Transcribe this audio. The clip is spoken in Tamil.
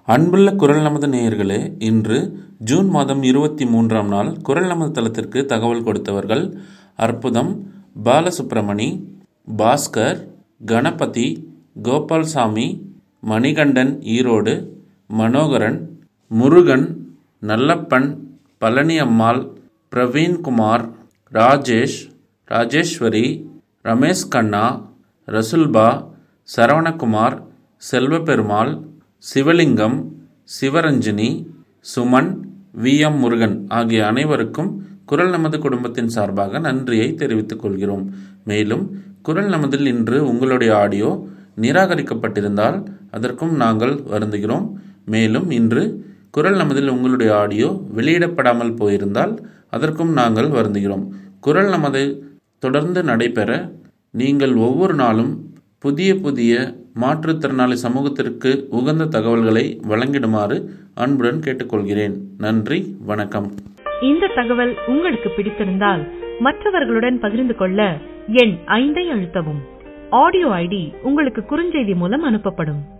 அன்புள்ள குரல் நமது நேயர்களே, இன்று ஜூன் மாதம் 23ஆம் நாள் குரல் நமது தளத்திற்கு தகவல் கொடுத்தவர்கள் அற்புதம், பாலசுப்ரமணி, பாஸ்கர், கணபதி, கோபால்சாமி, மணிகண்டன் ஈரோடு, மனோகரன், முருகன், நல்லப்பன், பழனி அம்மாள், பிரவீன்குமார், ராஜேஷ், ராஜேஸ்வரி, ரமேஷ் கண்ணா, ரசுல்பா, சரவணகுமார், செல்வபெருமாள், சிவலிங்கம், சிவரஞ்சினி, சுமன், வி.எம். முருகன் ஆகிய அனைவருக்கும் குரல் நமது குடும்பத்தின் சார்பாக நன்றியை தெரிவித்துக் கொள்கிறோம். மேலும் குரல் நமதில் இன்று உங்களுடைய ஆடியோ நிராகரிக்கப்பட்டிருந்தால் அதற்கும் நாங்கள் வருந்துகிறோம். மேலும் இன்று குரல் நமதில் உங்களுடைய ஆடியோ வெளியிடப்படாமல் போயிருந்தால் அதற்கும் நாங்கள் வருந்துகிறோம். குரல் நமது தொடர்ந்து நடைபெற நீங்கள் ஒவ்வொரு நாளும் புதிய புதிய மாற்றுத்திறனாளி சமூகத்திற்கு உகந்த தகவல்களை வழங்கிடுமாறு அன்புடன் கேட்டுக்கொள்கிறேன். நன்றி, வணக்கம். இந்த தகவல் உங்களுக்கு பிடித்திருந்தால் மற்றவர்களுடன் பகிர்ந்து கொள்ள எண் 5 அழுத்தவும். ஆடியோ ஐடி உங்களுக்கு குறுஞ்செய்தி மூலம் அனுப்பப்படும்.